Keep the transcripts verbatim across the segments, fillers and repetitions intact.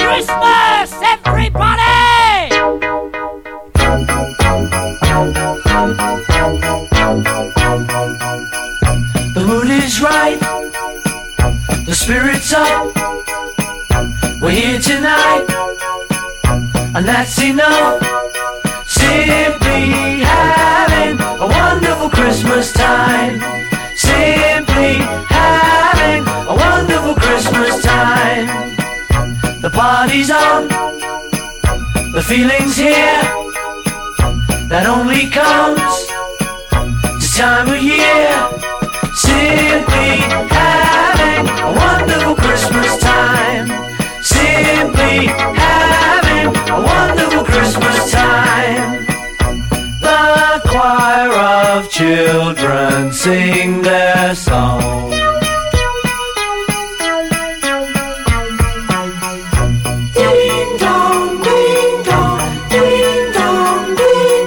Christmas, everybody! The mood is right, the spirit's up. We're here tonight, and that's enough. Simply having a wonderful Christmas time. Simply having a wonderful Christmas time. The party's on, the feeling's here. That only comes this time of year. Simply having a wonderful Christmas time. Simply having a wonderful Christmas time. The choir of children sing their song. Ding dong, ding dong, ding dong, ding.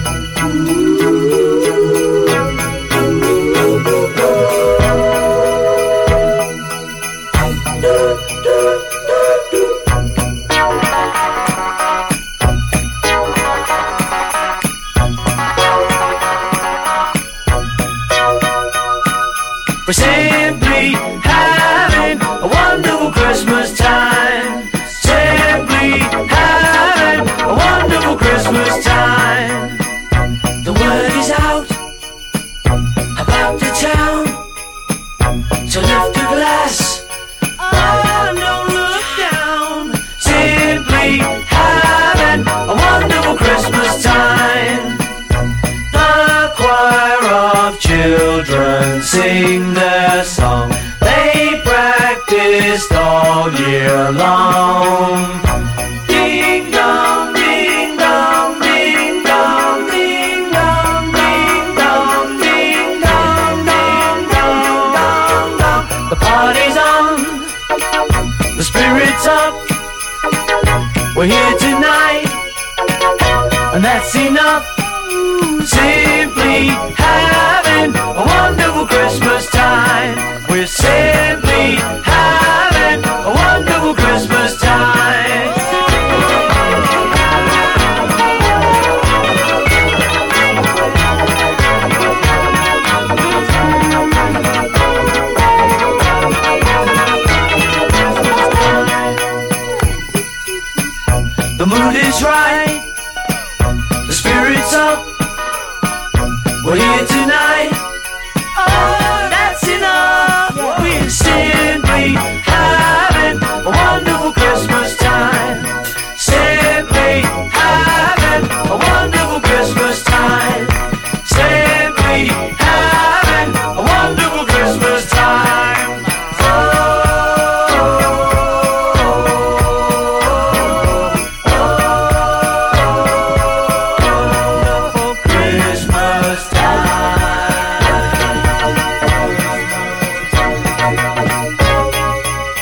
We're simply having a wonderful Christmas time. Simply having a wonderful Christmas time. The word is out about the town, so lift a glass, oh, don't look down. Simply having a wonderful Christmas time. The choir of children sing their song. They practiced all year long. Ding dong, ding dong, ding dong, ding dong, ding dong, ding dong, ding dong, dong, dong. The party's on, the spirit's up. We're here tonight, and that's enough. Simply having a wonderful Christmas time. We're simply having a wonderful Christmas time. The mood is right, the spirit's up. We're here tonight,